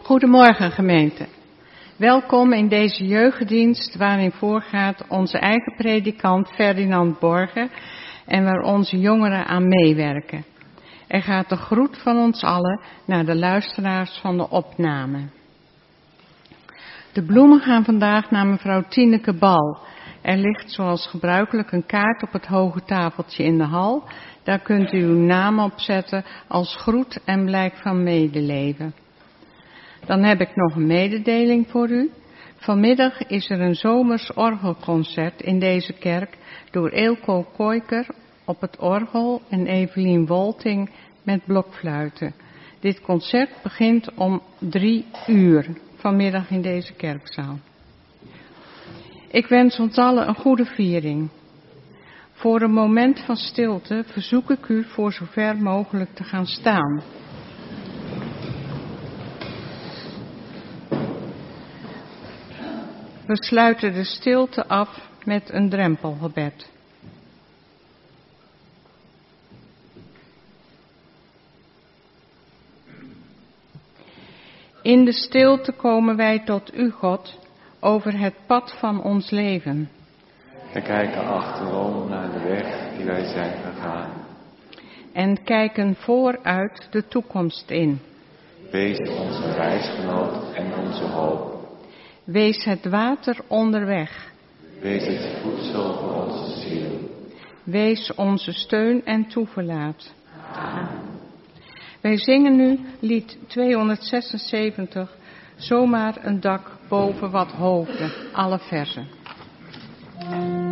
Goedemorgen gemeente. Welkom in deze jeugddienst waarin voorgaat onze eigen predikant Ferdinand Borgen en waar onze jongeren aan meewerken. Er gaat de groet van ons allen naar de luisteraars van de opname. De bloemen gaan vandaag naar mevrouw Tineke Bal. Er ligt zoals gebruikelijk een kaart op het hoge tafeltje in de hal. Daar kunt u uw naam op zetten als groet en blijk van medeleven. Dan heb ik nog een mededeling voor u. Vanmiddag is er een zomers orgelconcert in deze kerk door Eelco Koijker op het orgel en Evelien Wolting met blokfluiten. Dit concert begint om 3:00 vanmiddag in deze kerkzaal. Ik wens ons allen een goede viering. Voor een moment van stilte verzoek ik u voor zover mogelijk te gaan staan. We sluiten de stilte af met een drempelgebed. In de stilte komen wij tot u, God, over het pad van ons leven. We kijken achterom naar de weg die wij zijn gegaan. En kijken vooruit de toekomst in. Wees onze reisgenoot en onze hoop. Wees het water onderweg. Wees het voedsel voor onze ziel. Wees onze steun en toeverlaat. Amen. Wij zingen nu lied 276, zomaar een dak boven wat hoofden, alle verzen.